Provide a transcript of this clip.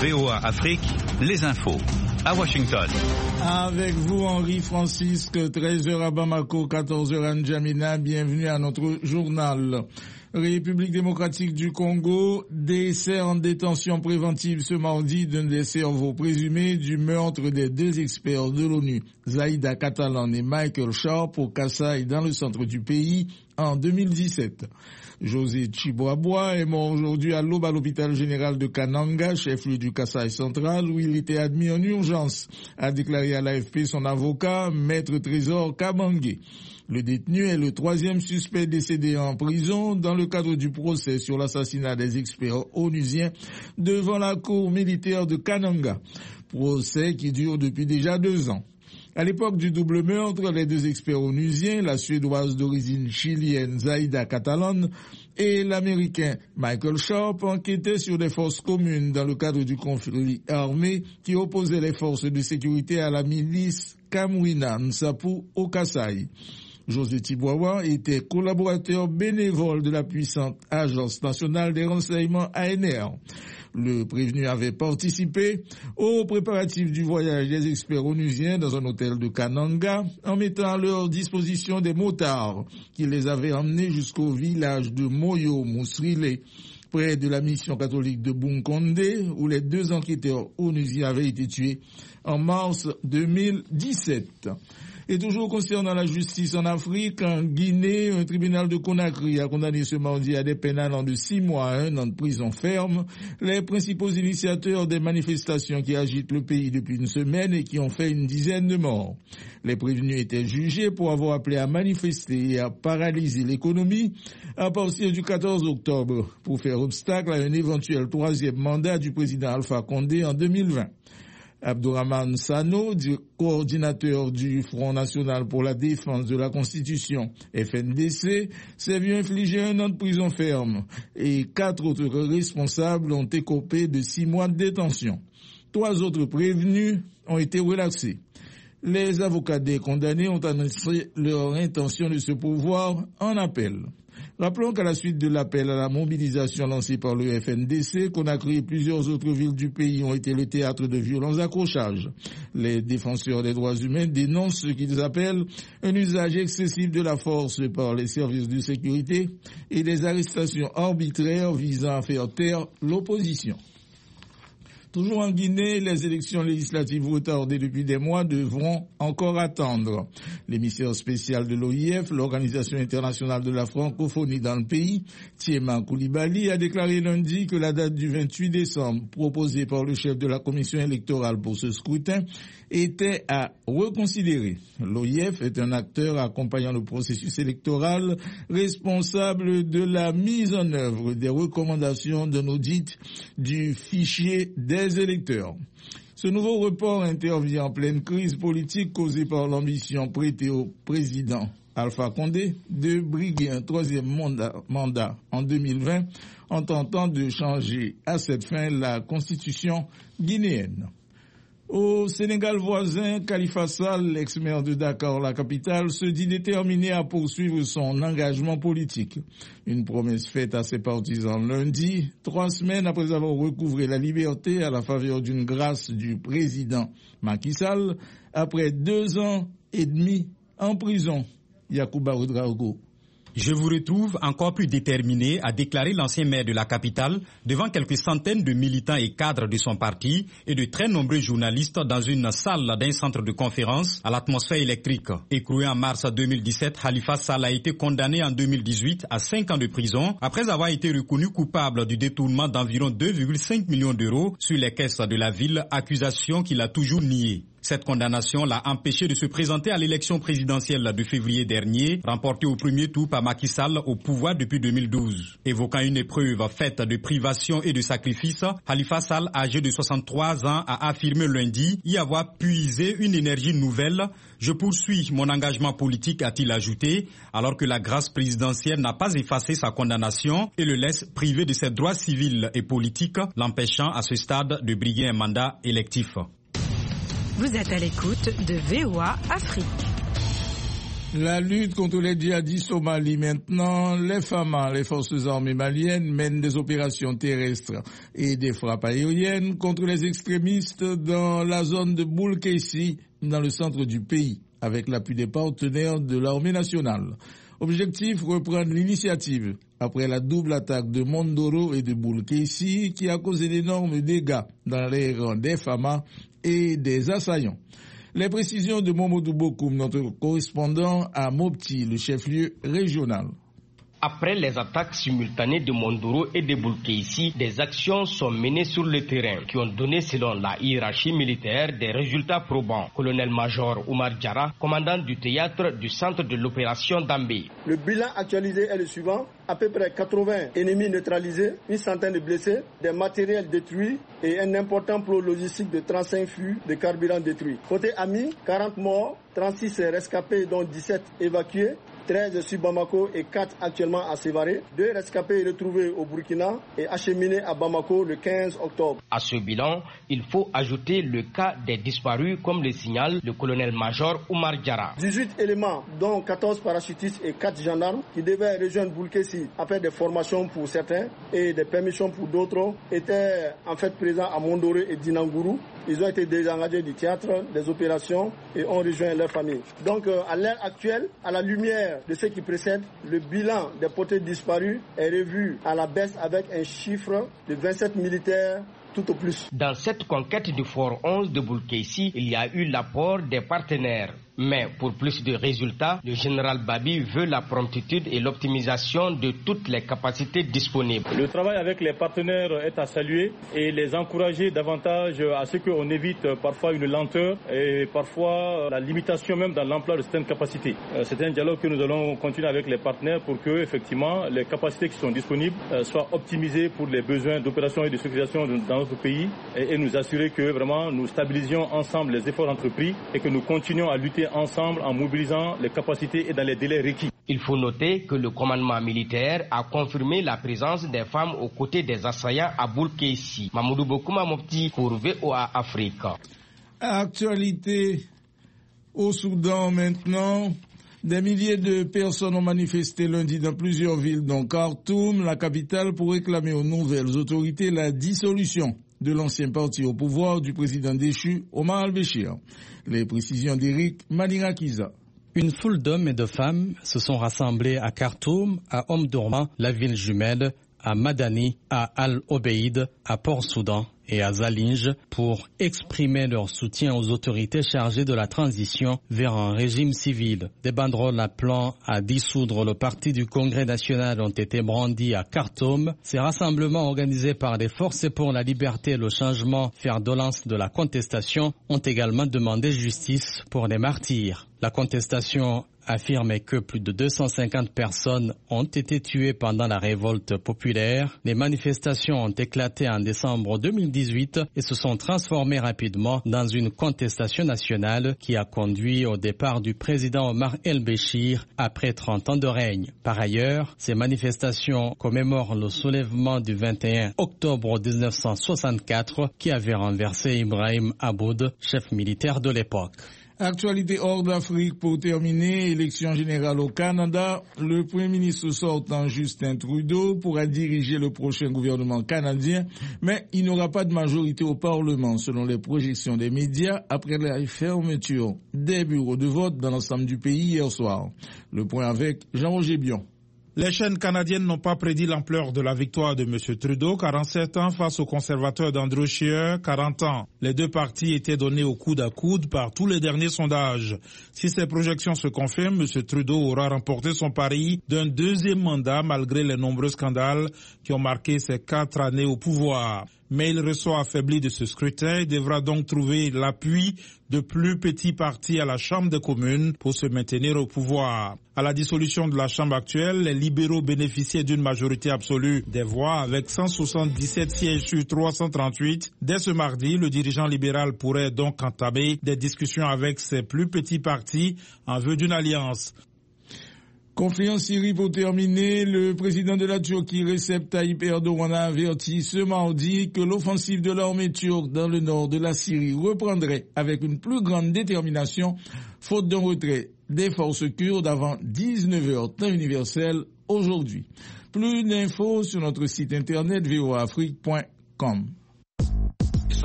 VOA Afrique, les infos. À Washington. Avec vous, Henri Francisque, 13h à Bamako, 14h à N'Djamena. Bienvenue à notre journal. République démocratique du Congo, décès en détention préventive ce mardi d'un des cerveaux présumés du meurtre des deux experts de l'ONU, Zaïda Catalan et Michael Sharp au Kasaï dans le centre du pays en 2017. José Chiboaboa est mort aujourd'hui à l'aube à l'hôpital général de Kananga, chef-lieu du Kasaï central, où il était admis en urgence, a déclaré à l'AFP son avocat, Maître Trésor Kabangé. Le détenu est le troisième suspect décédé en prison dans le cadre du procès sur l'assassinat des experts onusiens devant la cour militaire de Kananga. Procès qui dure depuis déjà 2 ans. À l'époque du double meurtre, les deux experts onusiens, la Suédoise d'origine chilienne Zaïda Catalan et l'Américain Michael Sharp, enquêtaient sur des forces communes dans le cadre du conflit armé qui opposait les forces de sécurité à la milice Kamwina Nsapu au Kasaï. José Chiboaboa était collaborateur bénévole de la puissante Agence nationale des renseignements ANR. Le prévenu avait participé aux préparatifs du voyage des experts onusiens dans un hôtel de Kananga en mettant à leur disposition des motards qui les avaient emmenés jusqu'au village de Moyo Mousrile, près de la mission catholique de Bunkonde, où les 2 enquêteurs onusiens avaient été tués en mars 2017. Et toujours concernant la justice en Afrique, en Guinée, un tribunal de Conakry a condamné ce mardi à des peines allant de 6 mois à 1 an de prison ferme les principaux initiateurs des manifestations qui agitent le pays depuis une semaine et qui ont fait une dizaine de morts. Les prévenus étaient jugés pour avoir appelé à manifester et à paralyser l'économie à partir du 14 octobre pour faire obstacle à un éventuel 3e mandat du président Alpha Condé en 2020. Abdourahmane Sano, coordinateur du Front National pour la Défense de la Constitution, FNDC, s'est vu infliger 1 an de prison ferme et 4 autres responsables ont écopé de 6 mois de détention. 3 autres prévenus ont été relaxés. Les avocats des condamnés ont annoncé leur intention de se pourvoir en appel. Rappelons qu'à la suite de l'appel à la mobilisation lancé par le FNDC, Conakry et plusieurs autres villes du pays ont été le théâtre de violents accrochages. Les défenseurs des droits humains dénoncent ce qu'ils appellent un usage excessif de la force par les services de sécurité et des arrestations arbitraires visant à faire taire l'opposition. Toujours en Guinée, les élections législatives retardées depuis des mois devront encore attendre. L'émissaire spécial de l'OIF, l'Organisation internationale de la francophonie dans le pays, Thiema Koulibaly, a déclaré lundi que la date du 28 décembre proposée par le chef de la commission électorale pour ce scrutin était à reconsidérer. L'OIF est un acteur accompagnant le processus électoral, responsable de la mise en œuvre des recommandations d'un audit du fichier des électeurs. Ce nouveau report intervient en pleine crise politique causée par l'ambition prêtée au président Alpha Condé de briguer un 3e mandat en 2020 en tentant de changer à cette fin la constitution guinéenne. Au Sénégal voisin, Khalifa Sall, l'ex-maire de Dakar, la capitale, se dit déterminé à poursuivre son engagement politique. Une promesse faite à ses partisans lundi, 3 semaines après avoir recouvré la liberté à la faveur d'une grâce du président Macky Sall, après 2 ans et demi en prison. Yacouba Ouedraogo. Je vous retrouve encore plus déterminé, a déclaré l'ancien maire de la capitale devant quelques centaines de militants et cadres de son parti et de très nombreux journalistes dans une salle d'un centre de conférence à l'atmosphère électrique. Écroué en mars 2017, Khalifa Sall a été condamné en 2018 à 5 ans de prison après avoir été reconnu coupable du détournement d'environ 2,5 millions d'euros sur les caisses de la ville, accusation qu'il a toujours niée. Cette condamnation l'a empêché de se présenter à l'élection présidentielle de février dernier, remportée au premier tour par Macky Sall au pouvoir depuis 2012. Évoquant une épreuve faite de privation et de sacrifices, Khalifa Sall, âgé de 63 ans, a affirmé lundi y avoir puisé une énergie nouvelle. Je poursuis mon engagement politique, a-t-il ajouté, alors que la grâce présidentielle n'a pas effacé sa condamnation et le laisse privé de ses droits civils et politiques, l'empêchant à ce stade de briguer un mandat électif. Vous êtes à l'écoute de VOA Afrique. La lutte contre les djihadistes au Mali maintenant, les FAMA, les forces armées maliennes, mènent des opérations terrestres et des frappes aériennes contre les extrémistes dans la zone de Boulkessi, dans le centre du pays, avec l'appui des partenaires de l'armée nationale. Objectif, reprendre l'initiative après la double attaque de Mondoro et de Boulkessi qui a causé d'énormes dégâts dans les rangs des FAMA et des assaillants. Les précisions de Momodou Bokoum, notre correspondant à Mopti, le chef-lieu régional. Après les attaques simultanées de Mondoro et de Boulkessi, des actions sont menées sur le terrain qui ont donné, selon la hiérarchie militaire, des résultats probants. Colonel-major Oumar Diarra, commandant du théâtre du centre de l'opération d'Ambé. Le bilan actualisé est le suivant. À peu près 80 ennemis neutralisés, une centaine de blessés, des matériels détruits et un important plot logistique de 35 fûts de carburant détruits. Côté ami, 40 morts, 36 rescapés dont 17 évacués, 13 sur Bamako et 4 actuellement à Sévaré. 2 rescapés retrouvés au Burkina et acheminés à Bamako le 15 octobre. À ce bilan, il faut ajouter le cas des disparus, comme le signale le colonel-major Oumar Diarra. 18 éléments, dont 14 parachutistes et 4 gendarmes, qui devaient rejoindre Boulkessi après des formations pour certains et des permissions pour d'autres, étaient en fait présents à Mondoré et Dinangourou. Ils ont été désengagés du théâtre des opérations et ont rejoint leur famille. Donc à l'heure actuelle, à la lumière de ce qui précède, le bilan des portées disparus est revu à la baisse avec un chiffre de 27 militaires tout au plus. Dans cette conquête du Fort 11 de Boulkessi, il y a eu l'apport des partenaires. Mais pour plus de résultats, le général Babi veut la promptitude et l'optimisation de toutes les capacités disponibles. Le travail avec les partenaires est à saluer et les encourager davantage à ce qu'on évite parfois une lenteur et parfois la limitation même dans l'emploi de certaines capacités. C'est un dialogue que nous allons continuer avec les partenaires pour que effectivement les capacités qui sont disponibles soient optimisées pour les besoins d'opération et de sécurisation dans notre pays et nous assurer que vraiment nous stabilisions ensemble les efforts entrepris et que nous continuons à lutter ensemble en mobilisant les capacités et dans les délais requis. Il faut noter que le commandement militaire a confirmé la présence des femmes aux côtés des assaillants à Boulkessi. Mamoudou Bokouma Mopti pour VOA Afrique. Actualité au Soudan maintenant. Des milliers de personnes ont manifesté lundi dans plusieurs villes, dont Khartoum, la capitale, pour réclamer aux nouvelles autorités la dissolution de l'ancien parti au pouvoir du président déchu Omar al-Béchir. Les précisions d'Éric Manirakiza. Une foule d'hommes et de femmes se sont rassemblés à Khartoum, à Omdurman, la ville jumelle, à Madani, à Al-Obeid, à Port-Soudan et à Zalinge pour exprimer leur soutien aux autorités chargées de la transition vers un régime civil. Des banderoles appelant à dissoudre le parti du Congrès national ont été brandies à Khartoum. Ces rassemblements organisés par des forces pour la liberté et le changement, fer de lance de la contestation, ont également demandé justice pour les martyrs. La contestation affirme que plus de 250 personnes ont été tuées pendant la révolte populaire. Les manifestations ont éclaté en décembre 2018 et se sont transformées rapidement dans une contestation nationale qui a conduit au départ du président Omar el-Béchir après 30 ans de règne. Par ailleurs, ces manifestations commémorent le soulèvement du 21 octobre 1964 qui avait renversé Ibrahim Aboud, chef militaire de l'époque. Actualité hors d'Afrique pour terminer, élection générale au Canada. Le Premier ministre sortant Justin Trudeau pourra diriger le prochain gouvernement canadien, mais il n'aura pas de majorité au Parlement selon les projections des médias après la fermeture des bureaux de vote dans l'ensemble du pays hier soir. Le point avec Jean-Roger Bion. Les chaînes canadiennes n'ont pas prédit l'ampleur de la victoire de M. Trudeau, 47 ans face aux conservateurs d'Andrew Scheer, 40 ans. Les deux partis étaient donnés au coude à coude par tous les derniers sondages. Si ces projections se confirment, M. Trudeau aura remporté son pari d'un deuxième mandat malgré les nombreux scandales qui ont marqué ses 4 années au pouvoir. Mais il ressort affaibli de ce scrutin et devra donc trouver l'appui de plus petits partis à la Chambre des communes pour se maintenir au pouvoir. À la dissolution de la Chambre actuelle, les libéraux bénéficiaient d'une majorité absolue des voix avec 177 sièges sur 338. Dès ce mardi, le dirigeant libéral pourrait donc entamer des discussions avec ses plus petits partis en vue d'une alliance. Conflit en Syrie pour terminer, le président de la Turquie, Recep Tayyip Erdogan, a averti ce mardi que l'offensive de l'armée turque dans le nord de la Syrie reprendrait avec une plus grande détermination, faute d'un retrait des forces kurdes avant 19h temps universel aujourd'hui. Plus d'infos sur notre site internet voaafrique.com.